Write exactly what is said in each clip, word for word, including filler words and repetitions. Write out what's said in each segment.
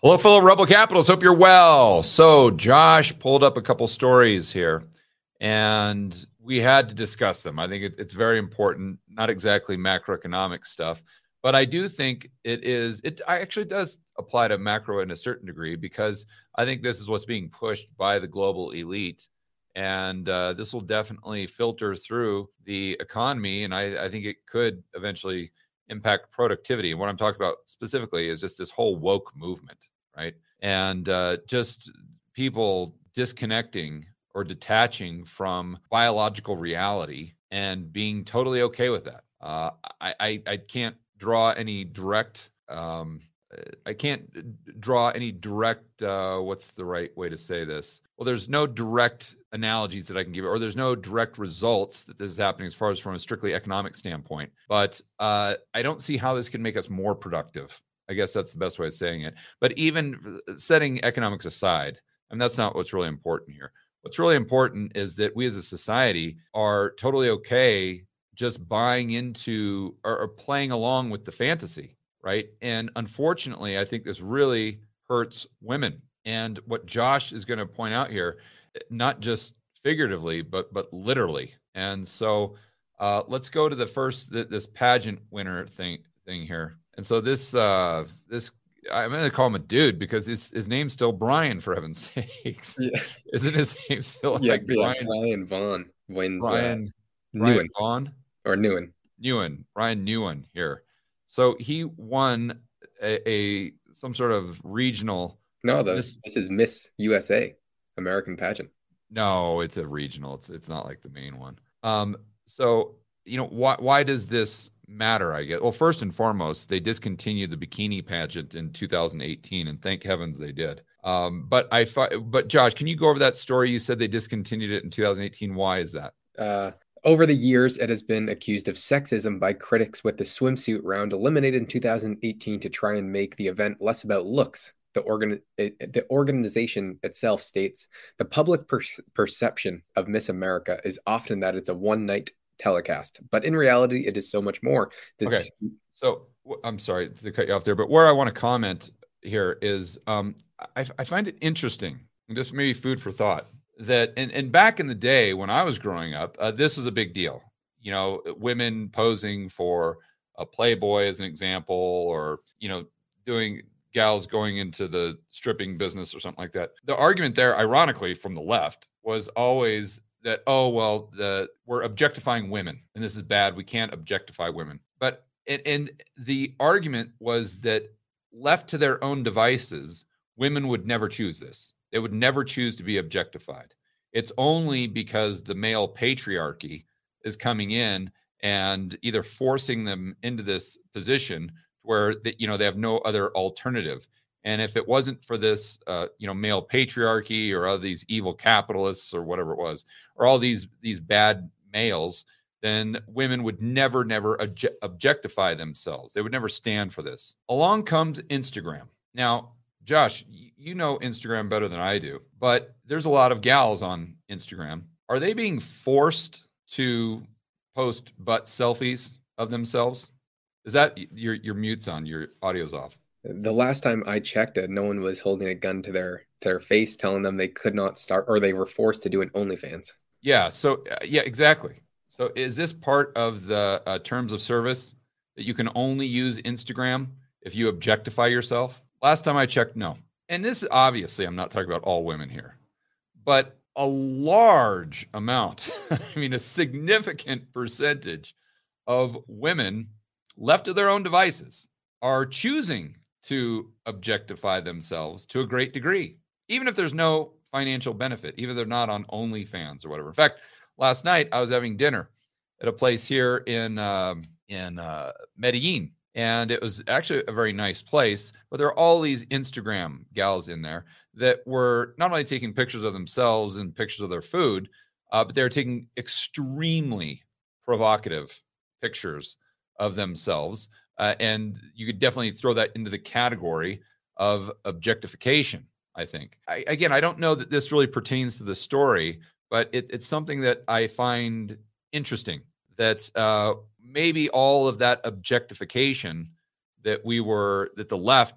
Hello, fellow Rebel Capitals. Hope you're well. So Josh pulled up a couple stories here, and we had to discuss them. I think it, it's very important, not exactly macroeconomic stuff, but I do think it is, it actually does apply to macro in a certain degree, because I think this is what's being pushed by the global elite. And uh, this will definitely filter through the economy, and I, I think it could eventually impact productivity. And what I'm talking about specifically is just this whole woke movement, right? And uh, just people disconnecting or detaching from biological reality and being totally okay with that. Uh, I, I, I can't draw any direct, um, I can't draw any direct, uh, what's the right way to say this? Well, there's no direct analogies that I can give, or there's no direct results that this is happening as far as from a strictly economic standpoint. But uh, I don't see how this can make us more productive. I guess that's the best way of saying it. But even setting economics aside, and that's not what's really important here. What's really important is that we as a society are totally okay just buying into or, or playing along with the fantasy, right? And unfortunately, I think this really hurts women. And what Josh is going to point out here, not just figuratively, but but literally. And so uh, let's go to the first, this pageant winner thing thing here. And so this, uh, this, I'm going to call him a dude because his, his name's still Brian, for heaven's sakes. Yeah. Isn't his name still yeah, like yeah, Brian? Brian Vaughn wins. Brian, uh, Brian Newen. Vaughn? Or Newen. Newen, Brian Newen here. So he won a, a some sort of regional. No, the, this, this is Miss U S A, American pageant. No, it's a regional. It's it's not like the main one. Um, so you know why why does this matter? I guess. Well, first and foremost, they discontinued the bikini pageant in two thousand eighteen, and thank heavens they did. Um, but I thought, but Josh, can you go over that story? You said they discontinued it in two thousand eighteen. Why is that? Uh, over the years, it has been accused of sexism by critics, with the swimsuit round eliminated in two thousand eighteen to try and make the event less about looks. The, organ the organization itself states the public per perception of Miss America is often that it's a one-night telecast, but in reality, it is so much more. The okay, so I'm sorry to cut you off there, but where I want to comment here is um, I, I find it interesting, and just maybe food for thought, that and, and back in the day when I was growing up, uh, this was a big deal. You know, women posing for a Playboy as an example, or, you know, doing gals going into the stripping business or something like that. The argument there, ironically, from the left was always that, oh, well, the, we're objectifying women and this is bad. We can't objectify women. But, and, and the argument was that left to their own devices, women would never choose this. They would never choose to be objectified. It's only because the male patriarchy is coming in and either forcing them into this position where they, you know, they have no other alternative. And if it wasn't for this, uh, you know, male patriarchy or all these evil capitalists or whatever it was, or all these these bad males, then women would never, never obje objectify themselves. They would never stand for this. Along comes Instagram. Now, Josh, you know Instagram better than I do, but there's a lot of gals on Instagram. Are they being forced to post butt selfies of themselves? Is that your your mute's on, your audio's off? The last time I checked it, no one was holding a gun to their their face, telling them they could not start, or they were forced to do an OnlyFans. Yeah. So uh, yeah, exactly. So is this part of the uh, terms of service that you can only use Instagram if you objectify yourself? Last time I checked, no. And this, obviously, I'm not talking about all women here, but a large amount, I mean, a significant percentage of women left to their own devices are choosing to objectify themselves to a great degree, even if there's no financial benefit, even if they're not on OnlyFans or whatever. In fact, last night I was having dinner at a place here in, um, in uh, Medellin, and it was actually a very nice place, but there are all these Instagram gals in there that were not only taking pictures of themselves and pictures of their food, uh, but they were taking extremely provocative pictures of themselves. Uh, and you could definitely throw that into the category of objectification, I think. I, again, I don't know that this really pertains to the story, but it, it's something that I find interesting, that uh, maybe all of that objectification that we were, that the left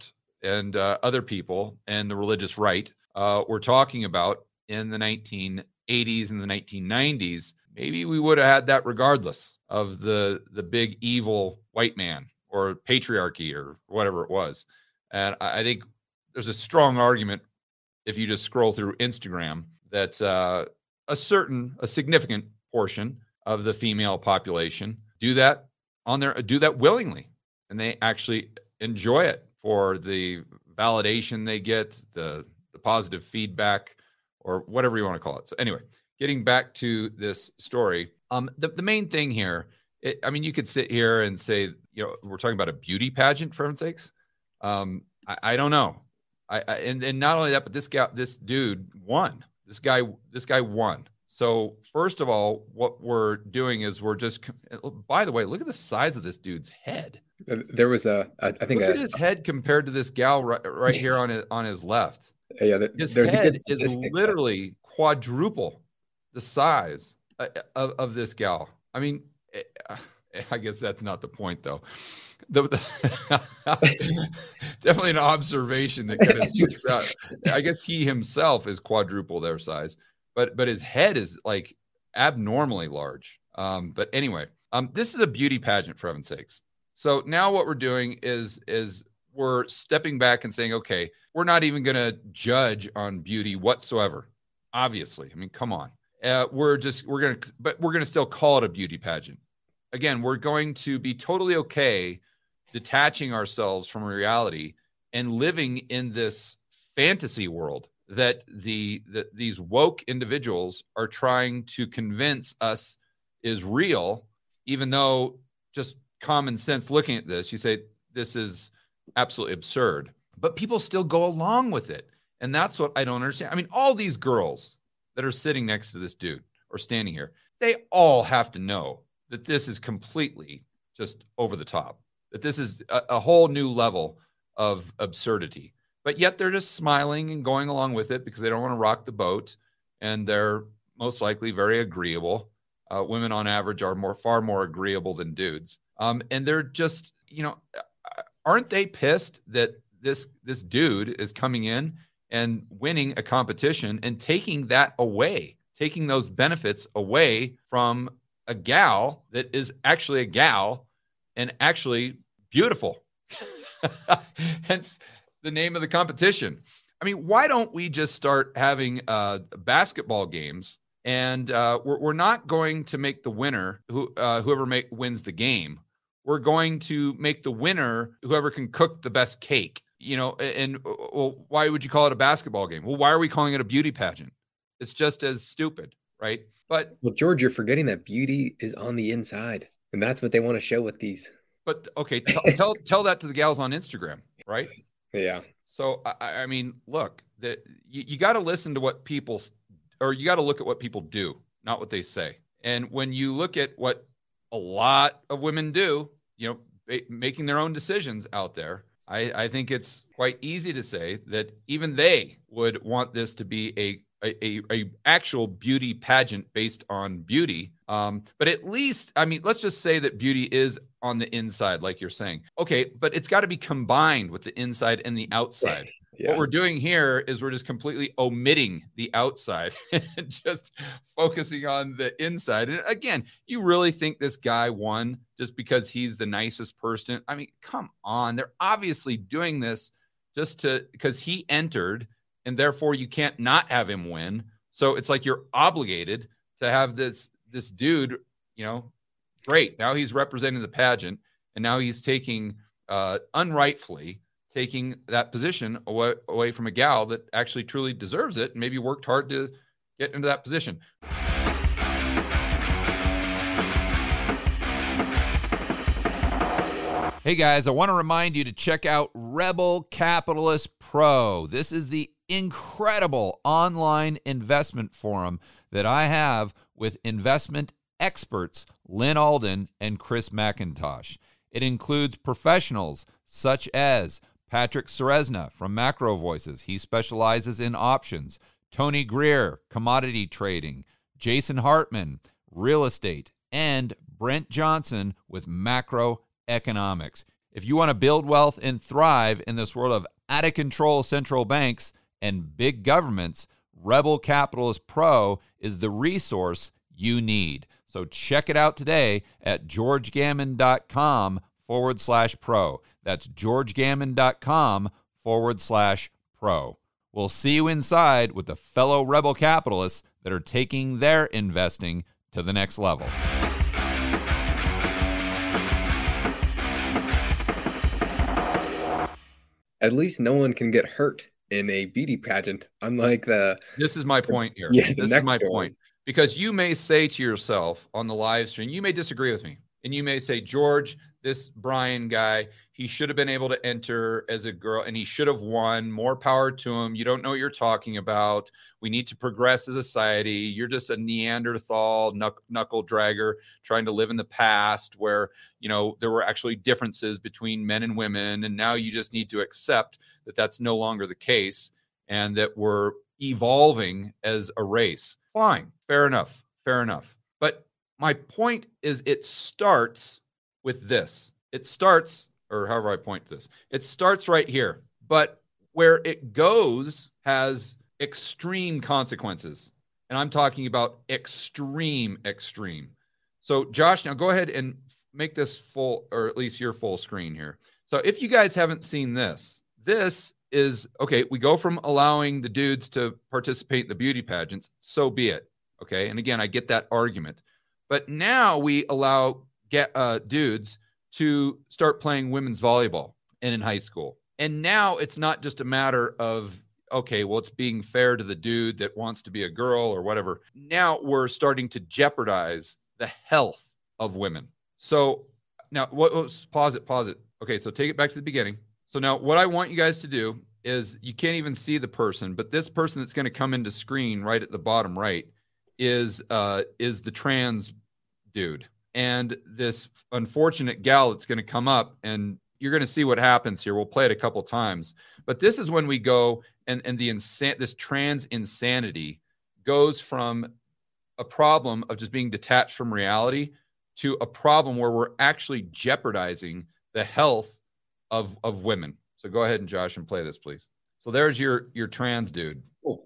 and uh, other people and the religious right uh, were talking about in the nineteen eighties and the nineteen nineties, maybe we would have had that regardless of the the big evil white man or patriarchy or whatever it was. And I think there's a strong argument, if you just scroll through Instagram, that uh, a certain, a significant portion of the female population do that on their, do that willingly, and they actually enjoy it for the validation they get, the the positive feedback, or whatever you want to call it. So anyway, getting back to this story, um, the, the main thing here, it, I mean, you could sit here and say, you know, we're talking about a beauty pageant, for heaven's sakes. Um, I, I don't know. I, I and, and not only that, but this guy, this dude won. This guy, this guy won. So first of all, what we're doing is we're just, by the way, look at the size of this dude's head. There was a, I think look a, at his head compared to this gal right, right here on his, on his left. Yeah, his there's head a good is literally that. quadruple the size of, of this gal. I mean, I guess that's not the point, though. The, the definitely an observation that kind of sticks out. I guess he himself is quadruple their size, but but his head is like abnormally large. Um, but anyway, um, this is a beauty pageant, for heaven's sakes. So now what we're doing is is we're stepping back and saying, okay, we're not even going to judge on beauty whatsoever. Obviously, I mean, come on. Uh, we're just we're gonna, but we're gonna still call it a beauty pageant. Again, we're going to be totally okay detaching ourselves from reality and living in this fantasy world that the that these woke individuals are trying to convince us is real, even though just common sense looking at this, you say this is absolutely absurd. But people still go along with it. And that's what I don't understand. I mean, all these girls that are sitting next to this dude or standing here, they all have to know that this is completely just over the top, that this is a, a whole new level of absurdity. But yet they're just smiling and going along with it because they don't want to rock the boat. And they're most likely very agreeable. Uh, women on average are more, far more agreeable than dudes. Um, and they're just, you know, aren't they pissed that this, this dude is coming in and winning a competition and taking that away, taking those benefits away from a gal that is actually a gal and actually beautiful. Hence the name of the competition. I mean, why don't we just start having uh, basketball games, and uh, we're, we're not going to make the winner, who uh, whoever make, wins the game. We're going to make the winner whoever can cook the best cake. You know, and well, why would you call it a basketball game? Well, why are we calling it a beauty pageant? It's just as stupid, right? But well, George, you're forgetting that beauty is on the inside, and that's what they want to show with these. But okay, t- tell tell that to the gals on Instagram, right? Yeah. So I, I mean, look, that you, you got to listen to what people, or you got to look at what people do, not what they say. And when you look at what a lot of women do, you know, ba- making their own decisions out there, I, I think it's quite easy to say that even they would want this to be a A, a actual beauty pageant based on beauty. Um, but at least, I mean, let's just say that beauty is on the inside, like you're saying. Okay, but it's got to be combined with the inside and the outside. Yeah. What we're doing here is we're just completely omitting the outside and just focusing on the inside. And again, you really think this guy won just because he's the nicest person? I mean, come on. They're obviously doing this just to, because he entered, and therefore you can't not have him win. So it's like you're obligated to have this this dude, you know, great. Now he's representing the pageant, and now he's taking, uh, unrightfully, taking that position away, away from a gal that actually truly deserves it and maybe worked hard to get into that position. Hey guys, I want to remind you to check out Rebel Capitalist Pro. This is the incredible online investment forum that I have with investment experts Lynn Alden and Chris McIntosh. It includes professionals such as Patrick Ceresna from Macro Voices. He specializes in options. Tony Greer, commodity trading. Jason Hartman, real estate. And Brent Johnson with macroeconomics. If you want to build wealth and thrive in this world of out-of-control central banks and big governments, Rebel Capitalist Pro is the resource you need. So check it out today at georgegammon.com forward slash pro. That's georgegammon.com forward slash pro. We'll see you inside with the fellow Rebel capitalists that are taking their investing to the next level. At least no one can get hurt in a beauty pageant, unlike the... This is my point here. Yeah, this is my point. Because you may say to yourself on the live stream, you may disagree with me, and you may say, George, this Brian guy, he should have been able to enter as a girl, and he should have won. More power to him. You don't know what you're talking about. We need to progress as a society. You're just a Neanderthal knuck- knuckle dragger trying to live in the past where, you know, there were actually differences between men and women, and now you just need to accept that that's no longer the case and that we're evolving as a race. Fine. Fair enough. Fair enough. But my point is it starts with this. It starts, or however I point this, it starts right here. But where it goes has extreme consequences. And I'm talking about extreme, extreme. So Josh, now go ahead and make this full, or at least your full screen here. So if you guys haven't seen this, this is, okay, we go from allowing the dudes to participate in the beauty pageants, so be it. Okay. And again, I get that argument, but now we allow get uh, dudes to start playing women's volleyball and in high school. And now it's not just a matter of, okay, well, it's being fair to the dude that wants to be a girl or whatever. Now we're starting to jeopardize the health of women. So now what was, pause it, pause it. Okay. So take it back to the beginning. So now what I want you guys to do is you can't even see the person, but this person that's going to come into screen right at the bottom right is uh, is the trans dude. And this unfortunate gal that's going to come up, and you're going to see what happens here. We'll play it a couple times. But this is when we go, and, and the insan- this trans insanity goes from a problem of just being detached from reality to a problem where we're actually jeopardizing the health of, of women. So go ahead and Josh and play this, please. So there's your, your trans dude.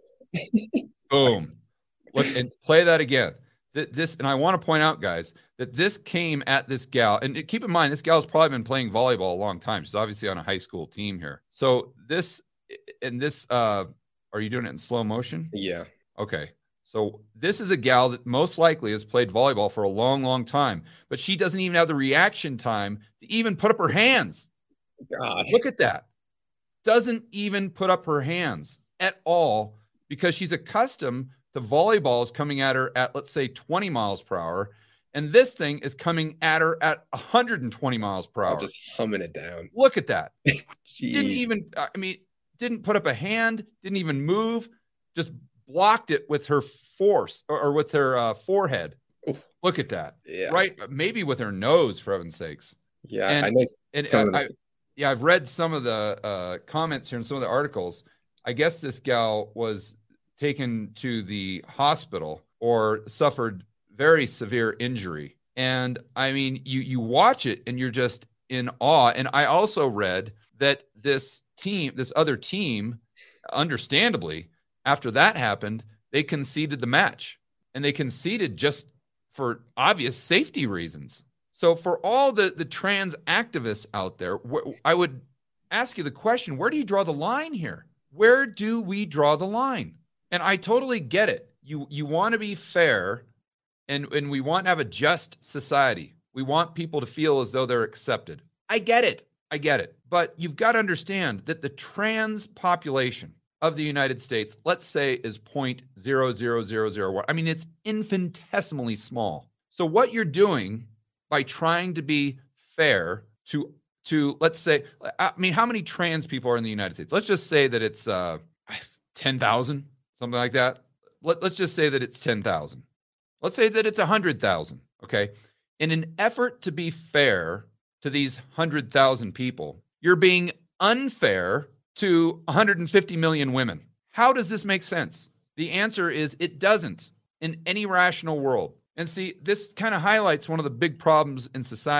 Boom. Look, and play that again. This, and I want to point out, guys, that this came at this gal. And keep in mind, this gal's probably been playing volleyball a long time. She's obviously on a high school team here. So this, and this, uh, are you doing it in slow motion? Yeah. Okay. So this is a gal that most likely has played volleyball for a long, long time, but she doesn't even have the reaction time to even put up her hands. God. Look at that. Doesn't even put up her hands at all because she's accustomed to volleyballs coming at her at, let's say, twenty miles per hour. And this thing is coming at her at one hundred twenty miles per hour. Just humming it down. Look at that. Didn't even, I mean, didn't put up a hand, didn't even move, just blocked it with her force or, or with her uh, forehead. Oof. Look at that. Yeah. Right. Maybe with her nose, for heaven's sakes. Yeah. And, I know. And I, I, yeah, I've read some of the uh, comments here in some of the articles. I guess this gal was taken to the hospital or suffered very severe injury. And I mean, you you watch it and you're just in awe. And I also read that this team, this other team, understandably, after that happened, they conceded the match. And they conceded just for obvious safety reasons. So for all the, the trans activists out there, wh- I would ask you the question, where do you draw the line here? Where do we draw the line? And I totally get it. You you want to be fair, and, and we want to have a just society. We want people to feel as though they're accepted. I get it. I get it. But you've got to understand that the trans population of the United States, let's say, is zero point zero zero zero zero one. I mean, it's infinitesimally small. So what you're doing by trying to be fair to, to let's say, I mean, how many trans people are in the United States? Let's just say that it's uh, ten thousand. Something like that. Let, let's just say that it's ten thousand. Let's say that it's one hundred thousand, okay? In an effort to be fair to these one hundred thousand people, you're being unfair to one hundred fifty million women. How does this make sense? The answer is it doesn't in any rational world. And see, this kind of highlights one of the big problems in society.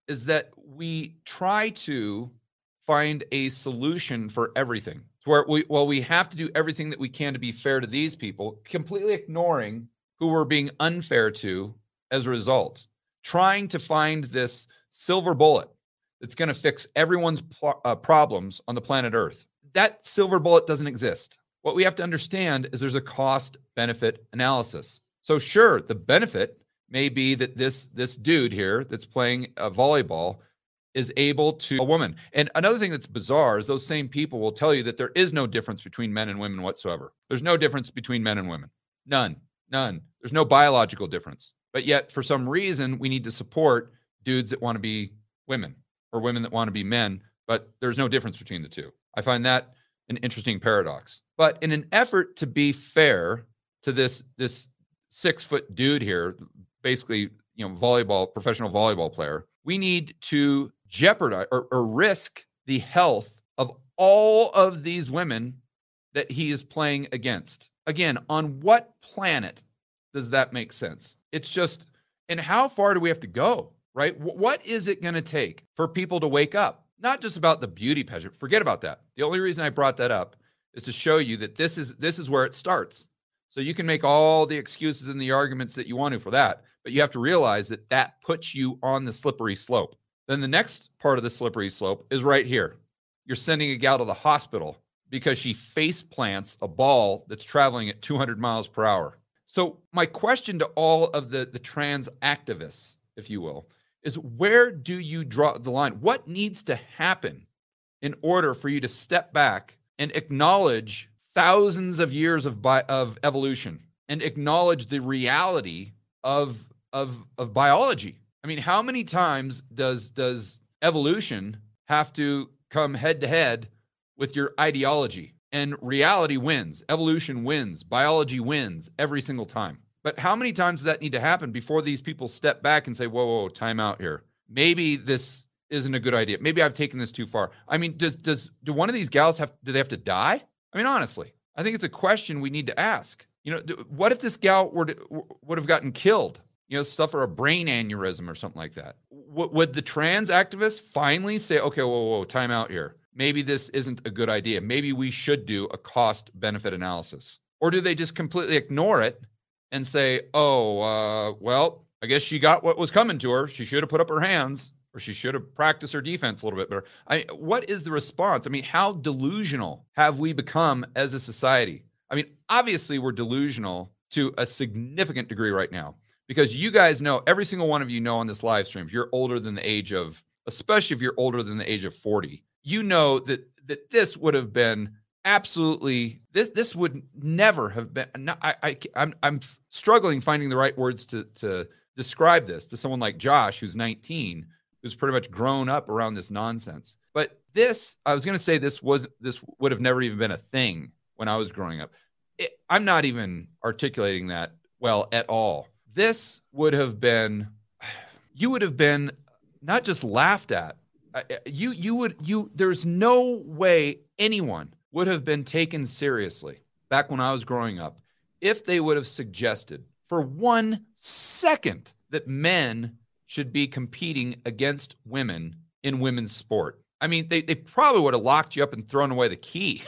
is that we try to find a solution for everything. So where we, well, we have to do everything that we can to be fair to these people, completely ignoring who we're being unfair to as a result. Trying to find this silver bullet that's going to fix everyone's pl- uh, problems on the planet Earth. That silver bullet doesn't exist. What we have to understand is there's a cost-benefit analysis. So sure, the benefit may be that this, this dude here that's playing a volleyball is able to a woman. And another thing that's bizarre is those same people will tell you that there is no difference between men and women whatsoever. There's no difference between men and women. None. None. There's no biological difference. But yet, for some reason, we need to support dudes that want to be women or women that want to be men, but there's no difference between the two. I find that an interesting paradox. But in an effort to be fair to this, this six-foot dude here, basically, you know, volleyball, professional volleyball player, we need to jeopardize or, or risk the health of all of these women that he is playing against. Again, on what planet does that make sense? It's just, and how far do we have to go, right? W- what is it going to take for people to wake up? Not just about the beauty pageant. Forget about that. The only reason I brought that up is to show you that this is this is where it starts. So you can make all the excuses and the arguments that you want to for that, but you have to realize that that puts you on the slippery slope. Then the next part of the slippery slope is right here. You're sending a gal to the hospital because she face plants a ball that's traveling at two hundred miles per hour. So my question to all of the, the trans activists, if you will, is where do you draw the line? What needs to happen in order for you to step back and acknowledge thousands of years of bi- of evolution and acknowledge the reality of, of, of biology? I mean, how many times does, does evolution have to come head to head with your ideology? And reality wins, evolution wins, biology wins every single time. But how many times does that need to happen before these people step back and say, whoa, whoa, time out here. Maybe this isn't a good idea. Maybe I've taken this too far. I mean, does does do one of these gals have, do they have to die? I mean, honestly, I think it's a question we need to ask. You know, what if this gal were to, would have gotten killed, you know, suffer a brain aneurysm or something like that? W- would the trans activists finally say, okay, whoa, whoa, time out here. Maybe this isn't a good idea. Maybe we should do a cost-benefit analysis. Or do they just completely ignore it and say, oh, uh, well, I guess she got what was coming to her. She should have put up her hands, or she should have practiced her defense a little bit better. I, what is the response? I mean, how delusional have we become as a society? I mean, obviously, we're delusional to a significant degree right now, because you guys know, every single one of you know on this live stream, if you're older than the age of, especially if you're older than the age of forty, you know that that this would have been absolutely, this this would never have been, not, I, I, I'm, I'm struggling finding the right words to, to describe this to someone like Josh, who's nineteen, who's pretty much grown up around this nonsense. But this, I was going to say this was, this would have never even been a thing when I was growing up. It, I'm not even articulating that well at all. This would have been, you would have been not just laughed at, You you would you there's no way anyone would have been taken seriously back when I was growing up if they would have suggested for one second that men should be competing against women in women's sport. I mean, they, they probably would have locked you up and thrown away the key.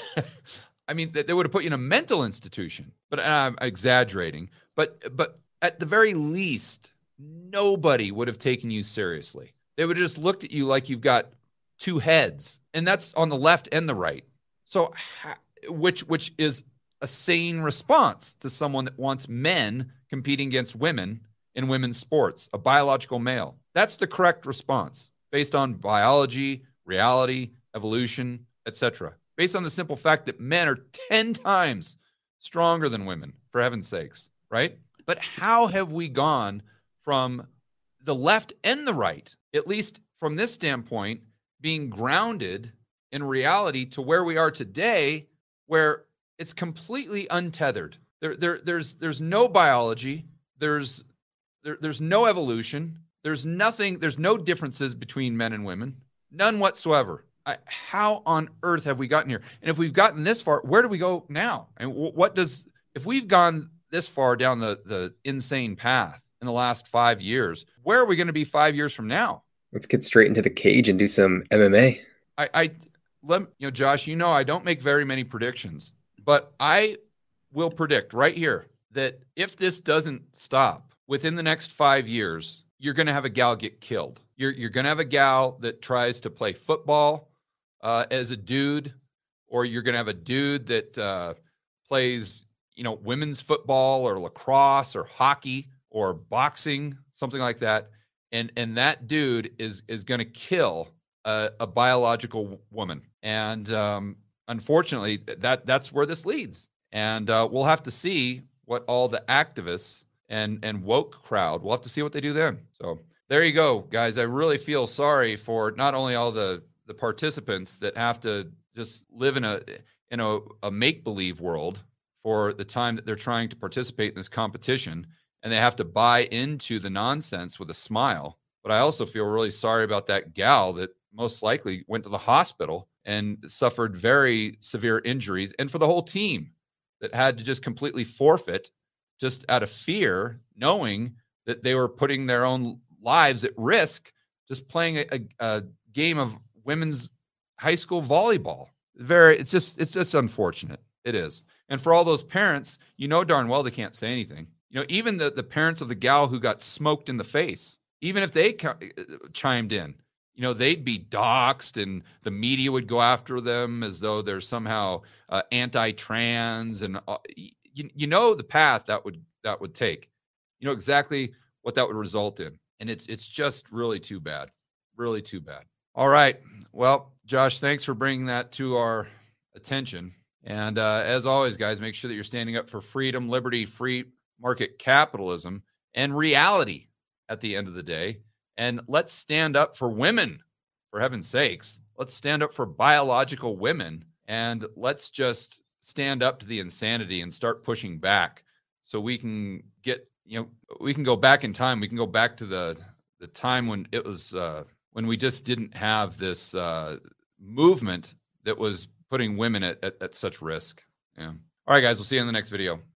I mean, they, they would have put you in a mental institution. But I'm exaggerating. But but at the very least, nobody would have taken you seriously. They would have just looked at you like you've got two heads, and that's on the left and the right. So, which which is a sane response to someone that wants men competing against women in women's sports, a biological male. That's the correct response based on biology, reality, evolution, et cetera. Based on the simple fact that men are ten times stronger than women, for heaven's sakes, right? But how have we gone from the left and the right, at least from this standpoint, being grounded in reality to where we are today, where it's completely untethered? There, there, there's, there's no biology. There's, there, there's no evolution. There's nothing. There's no differences between men and women, none whatsoever. I, how on earth have we gotten here? And if we've gotten this far, where do we go now? And what does, if we've gone this far down the, the insane path in the last five years, where are we going to be five years from now? Let's get straight into the cage and do some M M A. I, I let you know, Josh, you know, I don't make very many predictions, but I will predict right here that if this doesn't stop within the next five years, you're going to have a gal get killed. You're, you're going to have a gal that tries to play football uh, as a dude, or you're going to have a dude that uh, plays, you know, women's football or lacrosse or hockey or boxing, something like that. And, and that dude is, is going to kill a, a biological woman. And um, unfortunately, that that's where this leads. And uh, we'll have to see what all the activists and, and woke crowd, we'll have to see what they do then. So there you go, guys. I really feel sorry for not only all the, the participants that have to just live in a, in a, a make-believe world for the time that they're trying to participate in this competition, and they have to buy into the nonsense with a smile. But I also feel really sorry about that gal that most likely went to the hospital and suffered very severe injuries, and for the whole team that had to just completely forfeit just out of fear, knowing that they were putting their own lives at risk just playing a, a, a game of women's high school volleyball. Very, it's just, it's just unfortunate. It is. And for all those parents, you know darn well they can't say anything. You know, even the, the parents of the gal who got smoked in the face, even if they ch- chimed in, you know, they'd be doxxed and the media would go after them as though they're somehow uh, anti-trans. And uh, you, you know the path that would that would take. You know exactly what that would result in. And it's it's just really too bad. Really too bad. All right. Well, Josh, thanks for bringing that to our attention. And uh, as always, guys, make sure that you're standing up for freedom, liberty, free market capitalism, and reality at the end of the day. And let's stand up for women, for heaven's sakes. Let's stand up for biological women, and let's just stand up to the insanity and start pushing back so we can get, you know, we can go back in time. We can go back to the, the time when it was, uh, when we just didn't have this uh, movement that was putting women at, at, at such risk. Yeah. All right, guys, we'll see you in the next video.